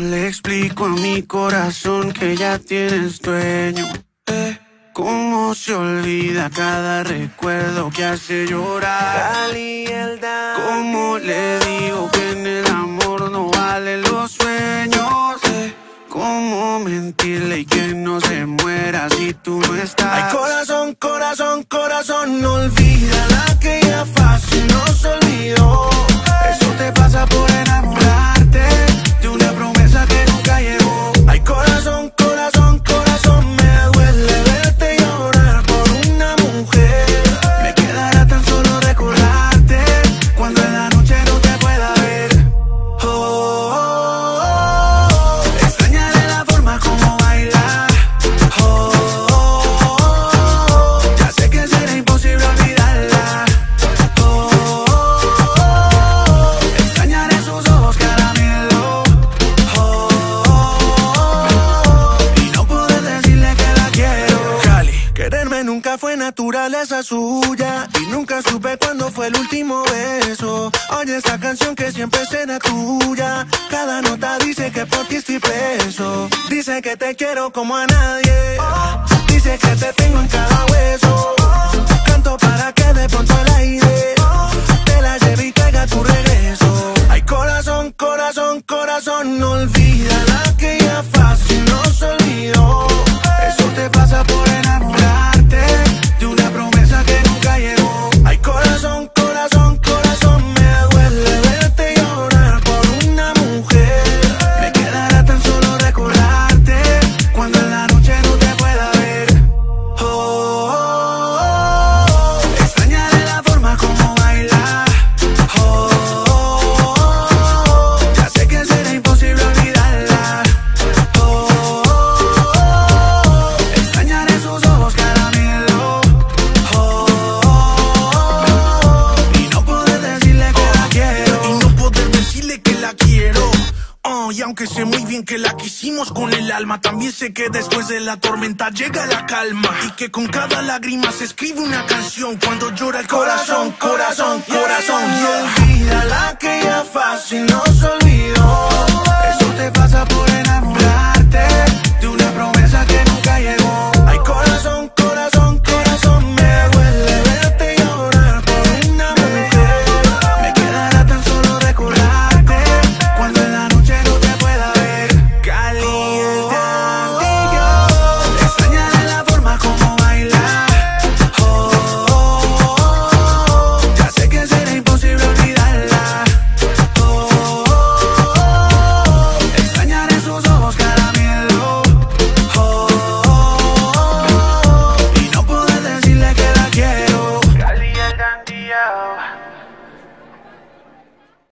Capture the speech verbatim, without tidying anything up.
le explico a mi corazón que ya tienes dueño? Eh, ¿Cómo se olvida cada recuerdo que hace llorar? ¿Cómo le digo que en el amor no valen los sueños? Eh, ¿Cómo mentirle y que no se muera si tú no estás? Ay, corazón, corazón, corazón, no olvida la que ya fácil nos olvidó. Eso te pasa por enamorarte de una promesa que nunca llegó. Ay, corazón, corazón, corazón, me duele verte llorar por una mujer. Me quedará tan solo recordarte cuando en la noche no te pueda ver. Oh, oh, oh, oh. Extrañaré la forma como baila. Oh, oh, oh, oh. Ya sé que será imposible olvidarla. Oh, oh, oh, oh. Extrañaré sus ojos caramelo. Oh, oh, oh, oh. Y no poder decirle que la quiero. Cali, quererme nunca fue naturaleza suya. Y nunca supe cuándo fue el último beso. Oye esta canción que siempre será tuya. Cada nota dice que por ti estoy preso. Dice que te quiero como a nadie. Dice que te tengo en cada hueso. Canto para que de pronto el aire te la lleve y traiga tu regreso. Ay, corazón, corazón, corazón, no olvida la que ya fácil nos olvidó. Eso te pasa por enamorarte de una promesa que nunca llegó. Ay, corazón, corazón, corazón, me duele verte llorar por una mujer. Me quedará tan solo recordarte cuando en la noche no te pueda ver. Oh, oh, oh, oh. Extrañaré la forma como baila. Oh, oh, oh, oh. Ya sé que será imposible olvidarla. Oh, oh, oh, oh. Extrañaré sus ojos caramelo. Oh, oh, oh, oh. Y no poder decirle que la quiero. Y no poder decirle que la quiero. Oh, y aunque sé muy bien que la quisimos con el alma, también sé que después de la tormenta llega la calma. Y que con cada lágrima se escribe una canción cuando llora el corazón, corazón, corazón. No Yeah. olvida la que ya fácil nos olvidó. Eso te pasa por enamorarte de una promesa que nunca llegó. Ay, corazón, corazón, corazón, me duele verte llorar por una mujer. Me quedará tan solo recordarte cuando en la noche no te pueda ver. Caliente Extrañaré la forma como baila. oh, oh, oh, oh. Ya sé que será imposible olvidarla. Oh, oh, oh, oh. Extrañaré sus ojos caramelo. Oh, oh, oh, oh. Y no poder decirle que la quiero. Cali el Gandía.